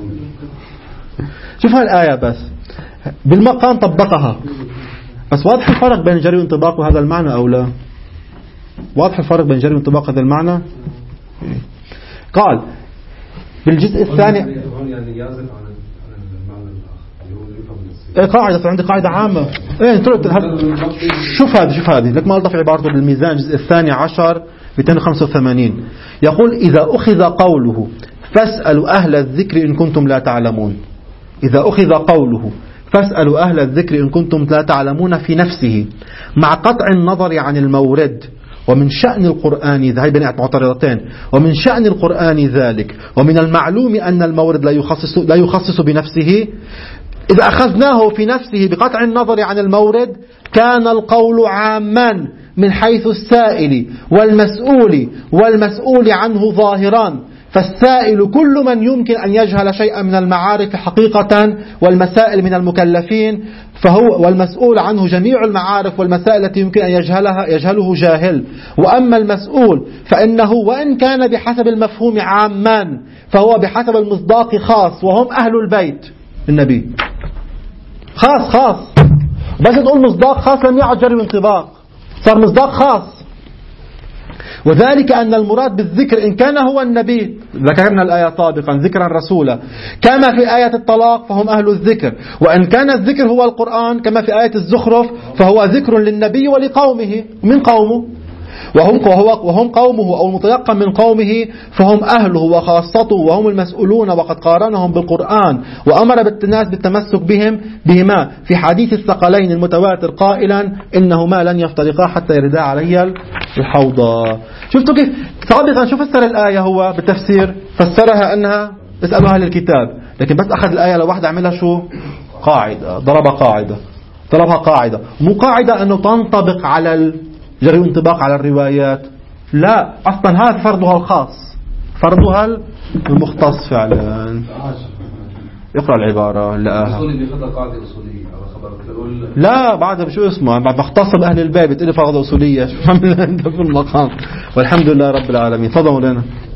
شوف هالآية بس بالمقام طبقها، بس واضح الفرق بين جري وانطباق وهذا المعنى أو لا؟ واضح الفرق بين جري وانطباق هذا المعنى؟ قال بالجزء الثاني يعني يعزف عن المعنى الآخر اللي هو يفهم ايه قاعدة، صار عندي قاعدة عامة. ايه انت شوف هذه شوف هذه لك ما ألطف عبارته بالميزان الجزء الثاني عشر مئتين وخمسة وثمانين يقول إذا أخذ قوله فاسألوا أهل الذكر إن كنتم لا تعلمون. إذا أخذ قوله فاسألوا أهل الذكر إن كنتم لا تعلمون في نفسه مع قطع النظر عن المورد ومن شأن القرآن، هذه بين معترضتين، ومن شأن القرآن ذلك ومن المعلوم أن المورد لا يخصص لا يخصص بنفسه. إذا أخذناه في نفسه بقطع النظر عن المورد كان القول عاما من حيث السائل والمسؤول والمسؤول عنه ظاهران، فالسائل كل من يمكن أن يجهل شيئا من المعارف حقيقة والمسائل من المكلفين، فهو والمسؤول عنه جميع المعارف والمسائل التي يمكن أن يجهلها يجهله جاهل. وأما المسؤول فإنه وإن كان بحسب المفهوم عاما فهو بحسب المصداق خاص، وهم أهل البيت النبي. خاص خاص بس تقول مصداق خاص لم يعد جري وانطباق، صار مصداق خاص. وذلك أن المراد بالذكر إن كان هو النبي، ذكرنا الآية سابقا ذكرا رسولا كما في آية الطلاق فهم أهل الذكر، وإن كان الذكر هو القرآن كما في آية الزخرف فهو ذكر للنبي ولقومه من قومه، وهم, وهم قومه أو المتيقن من قومه فهم أهله وخاصته وهم المسؤولون، وقد قارنهم بالقرآن وأمر بالناس بالتمسك بهم بهما في حديث الثقلين المتواتر قائلا إنهما لن يفترقا حتى يردا علي الحوض. شفتوا كيف سابقا شو فسر الآية؟ هو بالتفسير فسرها أنها اسألوا أهل الكتاب، لكن بس أخذ الآية لوحدة عملها شو قاعدة، ضرب قاعدة ضربها قاعدة، مو قاعدة أنه تنطبق على جري انطباق على الروايات، لا أصلا هذا فرضها الخاص فرضها المختص فعلا. اقرأ العبارة لقاها. لا بعد بشو اسمه بعد مختص بأهل البيت بتقولي فرض أصولية شو عمل انت في المقام. والحمد لله رب العالمين. تفضلوا لنا.